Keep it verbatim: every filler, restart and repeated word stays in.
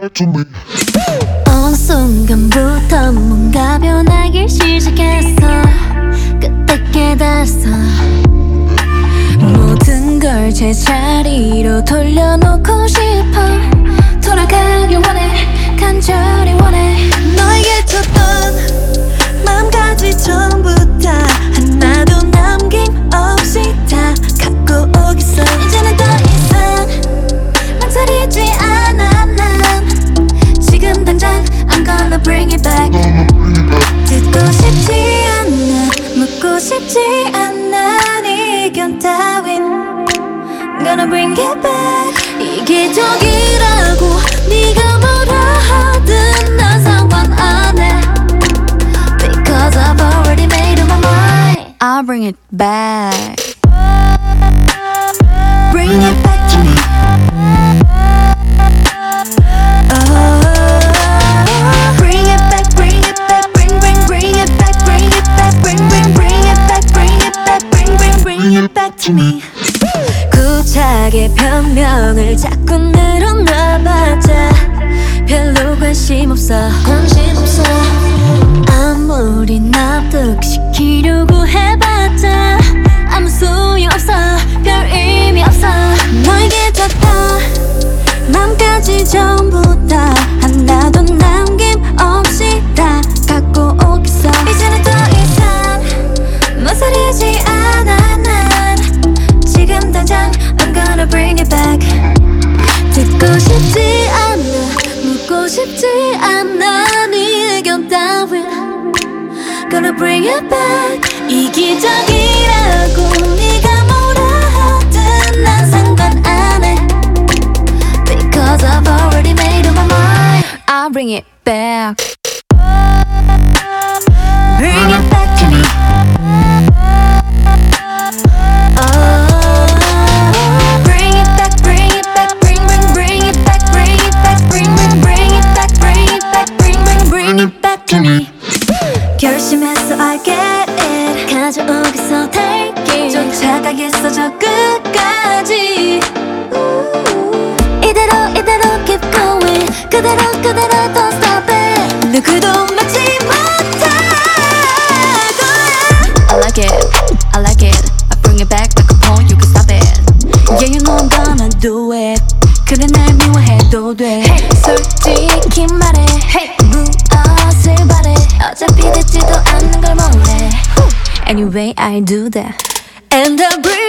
back to me. 어느 순간부터 뭔가 변하기 시작했어. 그때 깨달았어. 모든 걸 제자리로 돌려놓고 싶어. 돌아가길 원해, 간절히 원해. 너에게 줬던 마음까지 전부 다 하나도 남김없이 다 갖고 오겠어. 이제는 더 이상 망설이지 않아. 난 지금 당장 I'm gonna bring it back. 듣고 싶지 않아, 묻고 싶지 않아. 네 의견 따윈 Gonna bring it back. 이기적이라고 네가 뭐라 하든 난 상관 안 해. Because I've already made up my mind. I'll bring it back. Bring it back to me. Oh, Bring it back, bring it back, bring, bring, bring it back, bring it back, bring, bring, bring it back, bring it back, bring, bring, bring it back to me. 구차게 변명을 자꾸 늘어놔봤자 별로 관심 없어, 관심 없어. 아무리 납득시키려고 해봤자 아무 소용없어, 별 의미 없어. 너에게 줬던 맘까지 전부 다 하나도 남김없이 다 갖고 오겠어. 이제는 더 이상 망설이지 않아. 난 지금 당장 I'm gonna bring it back. 듣고 싶지 않아, 묻고 싶지 않아. 네 의견 따윈 Gonna bring it back. 이기적이라고 네가 뭐라 하든 난 상관 안 해. Because I've already made up my mind. I'll bring it back. Bring it back to me. Oh, bring it back, bring it back, bring, bring, bring it back, bring it back, bring, bring, bring it back, bring it back, bring, bring, bring it back to me. 결심했어, I get it. 가져오겠어, take it. 쫓아가겠어, 저 끝까지. 이대로 이대로 keep going. 그대로 그대로 don't stop it. 누구도 막지 못할 거야. I like it, I like it. I bring it back like a point, you can stop it. Yeah, you know I'm gonna do it. 그래 날 미워해도 돼. Hey, 솔직히 말해. Hey, 무엇을 바래. 어차피 듣지도 않는 걸 몰래. Anyway, I do that. And I bring